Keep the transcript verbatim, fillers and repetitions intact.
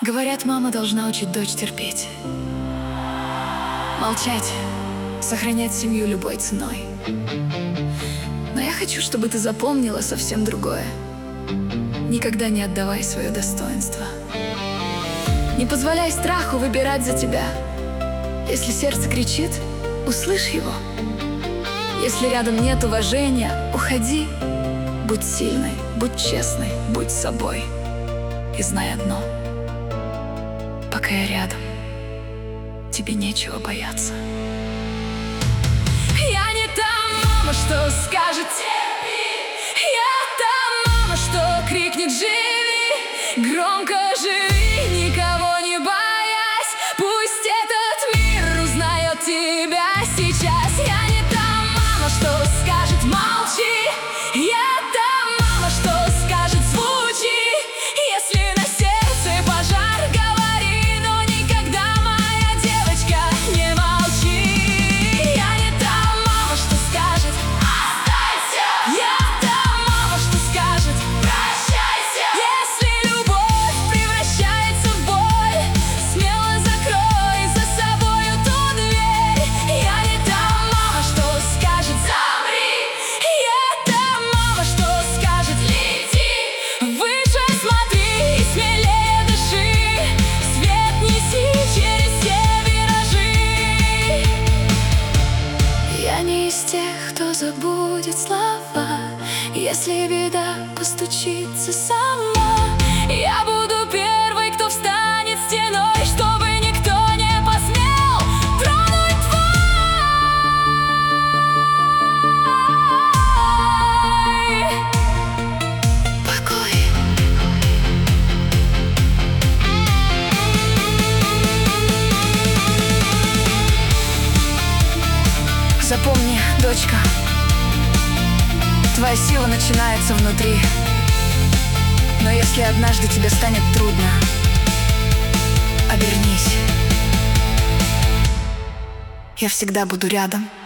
Говорят, мама должна учить дочь терпеть, молчать, сохранять семью любой ценой. Но я хочу, чтобы ты запомнила совсем другое. Никогда не отдавай свое достоинство. Не позволяй страху выбирать за тебя. Если сердце кричит, услышь его. Если рядом нет уважения, уходи. Будь сильной, будь честной, будь собой. И знай одно: пока я рядом, тебе нечего бояться. Я не та мама, что скажет терпи. Я та мама, что крикнет живи. Громко живи, никого не боясь. Пусть этот мир узнает тебя сейчас. Я не та мама, что скажет молчи. Я та мама, что скажет звучи. Если на сердце пожар, говори, но никогда, моя девочка, не молчи. Я не та мама, что скажет останься. Я та мама, что скажет прощайся. Если любовь превращается в боль, смело закрой за собою ту дверь. Я не та мама, что скажет замри. Я та мама, что скажет лети. Выше смотри и смелее дыши. Свет неси через все виражи. Я не из тех, кто забудет слова. Если беда постучится сама, я буду первой, кто встанет стеной, чтобы никто не посмел тронуть твой покой. Запомни, дочка, твоя сила начинается внутри. Но если однажды тебе станет трудно, обернись. Я всегда буду рядом.